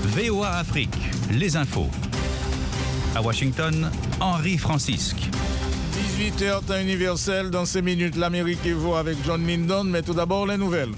VOA Afrique, les infos. À Washington, Henri Francisque. 18h, temps universel. Dans 5 minutes, l'Amérique et vous avec John Lindon. Mais tout d'abord, les nouvelles.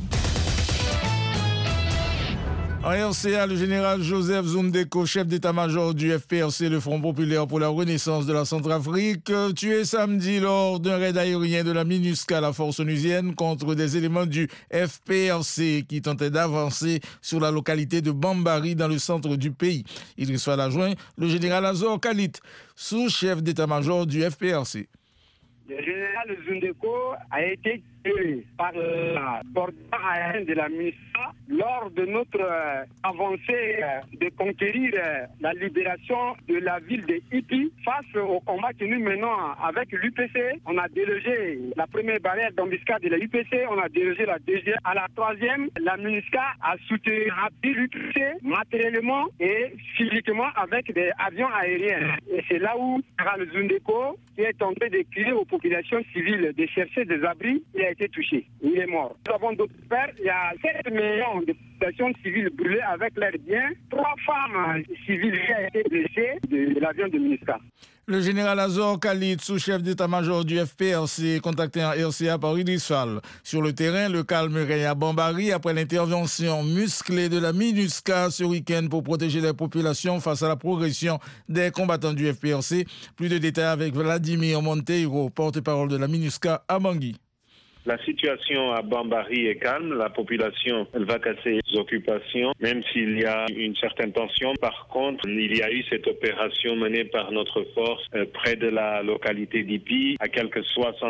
En RCA, le général Joseph Zundeko, chef d'état-major du FPRC, le Front populaire pour la renaissance de la Centrafrique, tué samedi lors d'un raid aérien de la MINUSCA, la force onusienne, contre des éléments du FPRC qui tentaient d'avancer sur la localité de Bambari dans le centre du pays. Il reçoit l'adjoint, le général Azor Khalit, sous-chef d'état-major du FPRC. Le général Zundeko a été tué par la bordure aérienne de la MINUSCA lors de notre avancée de conquérir la libération de la ville de Ipi. Face au combat que nous menons avec l'UPC, on a délogé la première barrière d'embuscade de la UPC, on a délogé la deuxième. À la troisième, la MINUSCA a soutenu l'UPC matériellement et physiquement avec des avions aériens. Et c'est là où le général Zundeko, qui est tenté de crier aux populations civiles de chercher des abris, il a été touché. Il est mort. Nous avons d'autres pères. Il y a 7 millions de populations civiles brûlées avec leurs biens. 3 femmes civiles qui ont été blessées de l'avion de MINUSCA. Le général Azor Khalit, sous-chef d'état-major du FPRC, contacté en RCA par Idriss Fall. Sur le terrain, le calme règne à Bambari après l'intervention musclée de la MINUSCA ce week-end pour protéger les populations face à la progression des combattants du FPRC. Plus de détails avec Vladimir Monteiro, porte-parole de la MINUSCA à Bangui. La situation à Bambari est calme, la population elle va casser les occupations, même s'il y a une certaine tension. Par contre, il y a eu cette opération menée par notre force près de la localité d'Ipi, à quelques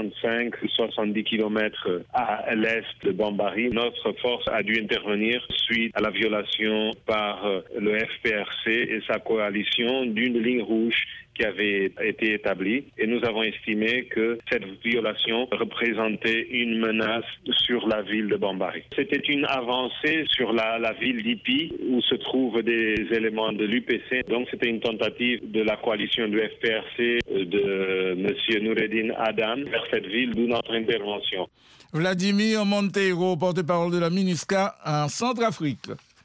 65-70 kilomètres à l'est de Bambari. Notre force a dû intervenir suite à la violation par le FPRC et sa coalition d'une ligne rouge qui avait été établie, et nous avons estimé que cette violation représentait une menace sur la ville de Bambari. C'était une avancée sur la ville d'Ipi où se trouvent des éléments de l'UPC. Donc c'était une tentative de la coalition du FPRC de M. Noureddin Adam vers cette ville, d'où notre intervention. Vladimir Monteiro, porte-parole de la MINUSCA en Centrafrique.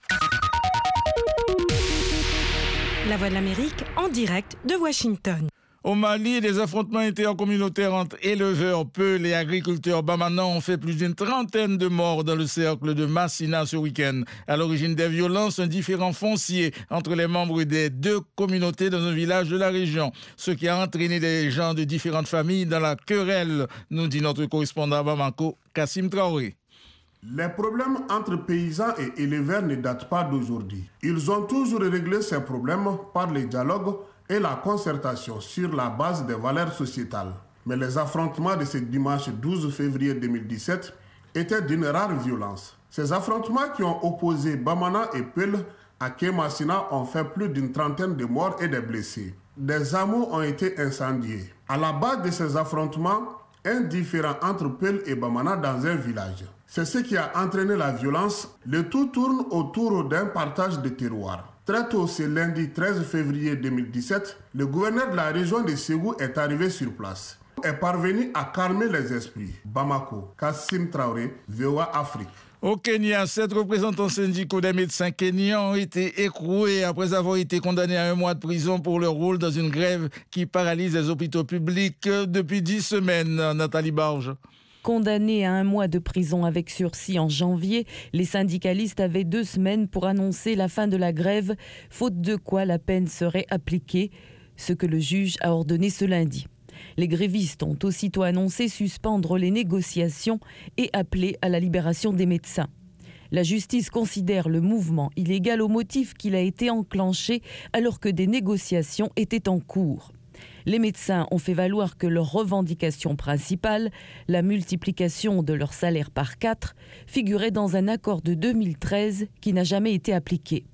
La Voix de l'Amérique en direct de Washington. Au Mali, des affrontements intercommunautaires entre éleveurs, peuls et agriculteurs bamanan ont fait plus d'une trentaine de morts dans le cercle de Massina ce week-end. À l'origine des violences, un différend foncier entre les membres des deux communautés dans un village de la région, ce qui a entraîné des gens de différentes familles dans la querelle, nous dit notre correspondant à Bamako, Kassim Traoré. Les problèmes entre paysans et éleveurs ne datent pas d'aujourd'hui. Ils ont toujours réglé ces problèmes par le dialogue et la concertation sur la base des valeurs sociétales. Mais les affrontements de ce dimanche 12 février 2017 étaient d'une rare violence. Ces affrontements qui ont opposé Bamana et Peul à Kémassina ont fait plus d'une trentaine de morts et des blessés. Des hameaux ont été incendiés. À la base de ces affrontements, un différend entre Peul et Bamana dans un village. C'est ce qui a entraîné la violence. Le tout tourne autour d'un partage de terroirs. Très tôt, ce lundi 13 février 2017, le gouverneur de la région de Ségou est arrivé sur place. Il est parvenu à calmer les esprits. Bamako, Kassim Traoré, VOA Afrique. Au Kenya, 7 représentants syndicaux des médecins kenyans ont été écroués après avoir été condamnés à 1 mois de prison pour leur rôle dans une grève qui paralyse les hôpitaux publics depuis 10 semaines. Nathalie Barge. Condamnés à 1 mois de prison avec sursis en janvier, les syndicalistes avaient 2 semaines pour annoncer la fin de la grève, faute de quoi la peine serait appliquée, ce que le juge a ordonné ce lundi. Les grévistes ont aussitôt annoncé suspendre les négociations et appelé à la libération des médecins. La justice considère le mouvement illégal au motif qu'il a été enclenché alors que des négociations étaient en cours. Les médecins ont fait valoir que leur revendication principale, la multiplication de leur salaire par 4, figurait dans un accord de 2013 qui n'a jamais été appliqué.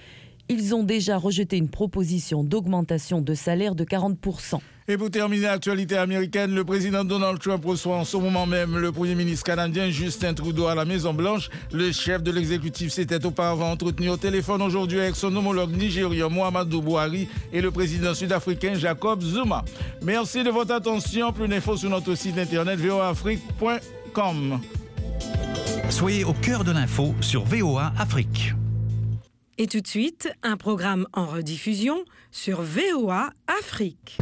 Ils ont déjà rejeté une proposition d'augmentation de salaire de 40%. Et pour terminer l'actualité américaine, le président Donald Trump reçoit en ce moment même le premier ministre canadien Justin Trudeau à la Maison-Blanche. Le chef de l'exécutif s'était auparavant entretenu au téléphone aujourd'hui avec son homologue nigérian Muhammadu Buhari et le président sud-africain Jacob Zuma. Merci de votre attention. Plus d'infos sur notre site internet voaafrique.com. Soyez au cœur de l'info sur VOA Afrique. Et tout de suite, un programme en rediffusion sur VOA Afrique.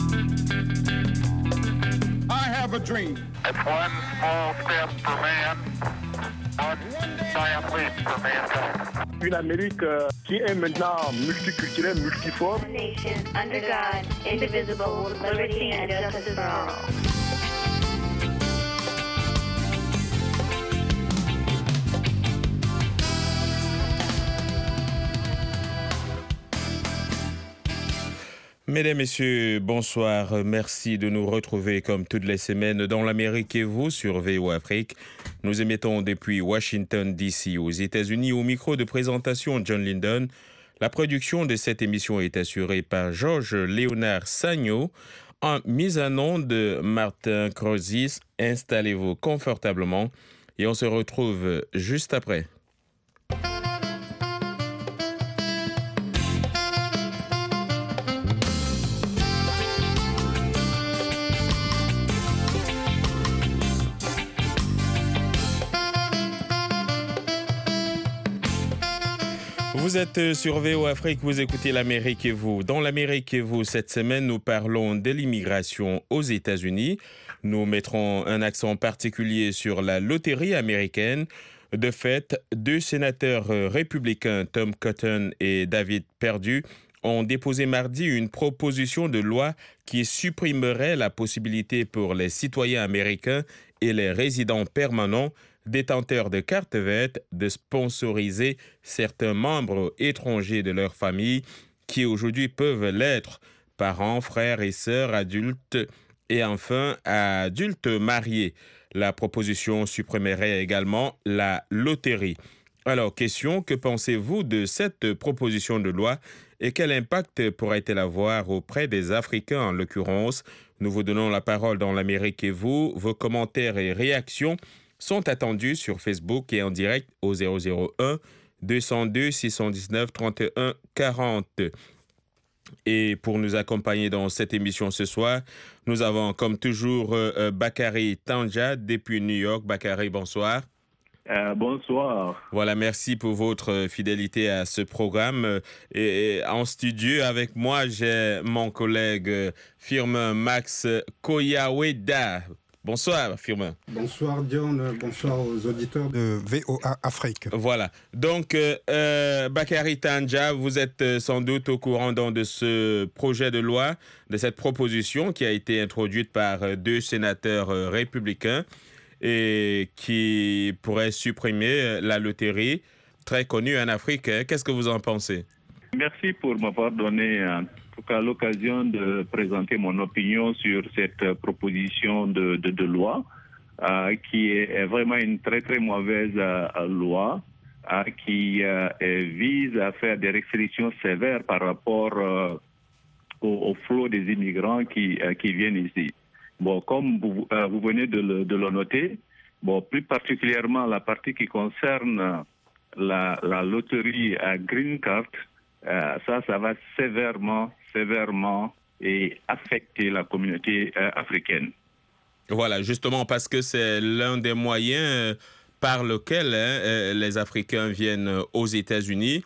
I have a dream. It's one small step for man, one giant leap for mankind. Une Amérique qui est maintenant multiculturelle, multiforme. Nation under God, indivisible, with liberty and justice for all. Mesdames, Messieurs, bonsoir. Merci de nous retrouver comme toutes les semaines dans l'Amérique et vous sur VOA Afrique. Nous émettons depuis Washington, D.C. aux États-Unis au micro de présentation John Linden. La production de cette émission est assurée par Georges Léonard Sagno. En mise en onde de Martin Crozis. Installez-vous confortablement et on se retrouve juste après. Vous êtes sur VOA Afrique, vous écoutez l'Amérique et vous. Dans l'Amérique et vous, cette semaine, nous parlons de l'immigration aux États-Unis. Nous mettrons un accent particulier sur la loterie américaine. De fait, 2 sénateurs républicains, Tom Cotton et David Perdue, ont déposé mardi une proposition de loi qui supprimerait la possibilité pour les citoyens américains et les résidents permanents détenteurs de cartes vertes de sponsoriser certains membres étrangers de leur famille qui aujourd'hui peuvent l'être, parents, frères et sœurs, adultes et enfin adultes mariés. La proposition supprimerait également la loterie. Alors, question, que pensez-vous de cette proposition de loi et quel impact pourrait-elle avoir auprès des Africains en l'occurrence? Nous vous donnons la parole dans l'Amérique et vous. Vos commentaires et réactions sont attendus sur Facebook et en direct au 001 202 619 31 40. Et pour nous accompagner dans cette émission ce soir, nous avons comme toujours Bakary Tandja depuis New York. Bakary, bonsoir. Bonsoir. Voilà, merci pour votre fidélité à ce programme. Et en studio avec moi, j'ai mon collègue Firmin Max Koyaweda. Bonsoir, Firmin. Bonsoir, John. Bonsoir aux auditeurs de VOA Afrique. Voilà. Donc, Bakary Tandja, vous êtes sans doute au courant de ce projet de loi, de cette proposition qui a été introduite par 2 sénateurs républicains et qui pourrait supprimer la loterie très connue en Afrique. Qu'est-ce que vous en pensez? Merci pour m'avoir donné l'occasion de présenter mon opinion sur cette proposition de loi qui est vraiment une très très mauvaise loi qui vise à faire des restrictions sévères par rapport au flot des immigrants qui viennent ici. Bon, comme vous venez de le noter, bon, plus particulièrement la partie qui concerne la loterie à Green Card, ça va sévèrement et affecter la communauté africaine. Voilà, justement parce que c'est l'un des moyens par lequel les Africains viennent aux États-Unis.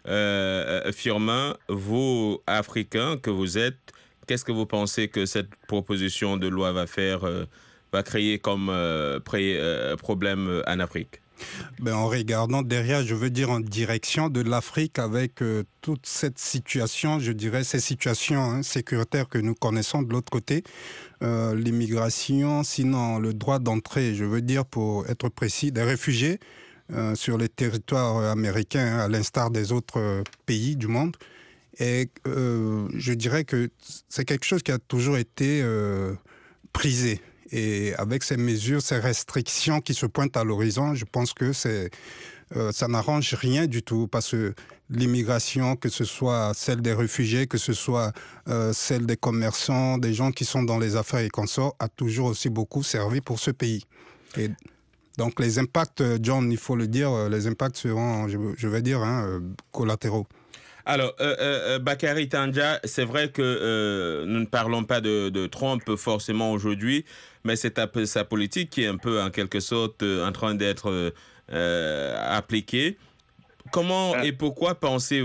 Firmin, vous, Africains que vous êtes, qu'est-ce que vous pensez que cette proposition de loi va créer comme problème en Afrique? En regardant derrière, je veux dire en direction de l'Afrique avec toute cette situation, je dirais ces situations sécuritaires que nous connaissons de l'autre côté, l'immigration, sinon le droit d'entrée, je veux dire pour être précis, des réfugiés sur le territoire américain à l'instar des autres pays du monde. Et je dirais que c'est quelque chose qui a toujours été prisé. Et avec ces mesures, ces restrictions qui se pointent à l'horizon, je pense que ça n'arrange rien du tout parce que l'immigration, que ce soit celle des réfugiés, que ce soit celle des commerçants, des gens qui sont dans les affaires et consorts, a toujours aussi beaucoup servi pour ce pays. Et donc les impacts, John, il faut le dire, les impacts seront, je vais dire, collatéraux. Alors, Bakary Tandja, c'est vrai que nous ne parlons pas de Trump forcément aujourd'hui, mais c'est sa politique qui est un peu, en quelque sorte, en train d'être appliquée. Comment et pourquoi pensez